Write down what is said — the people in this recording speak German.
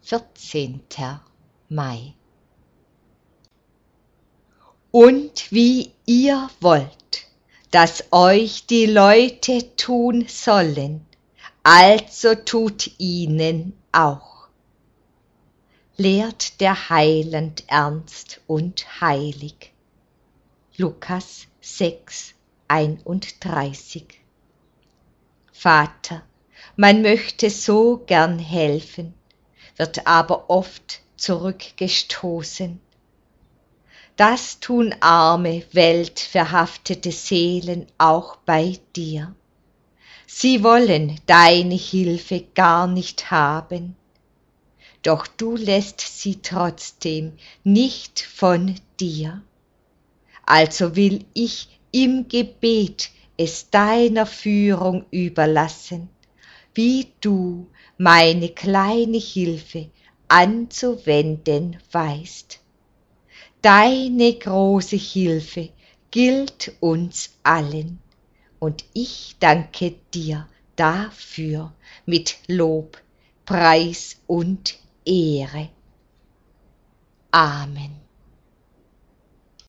14. Mai. Und wie ihr wollt, dass euch die Leute tun sollen, also tut ihnen auch. Lehrt der Heiland ernst und heilig. Lukas 6, 31. Vater, man möchte so gern helfen, wird aber oft zurückgestoßen. Das tun arme, weltverhaftete Seelen auch bei dir. Sie wollen deine Hilfe gar nicht haben, doch du lässt sie trotzdem nicht von dir. Also will ich im Gebet es deiner Führung überlassen, wie du meine kleine Hilfe anzuwenden weißt. Deine große Hilfe gilt uns allen, und ich danke dir dafür mit Lob, Preis und Ehre. Amen.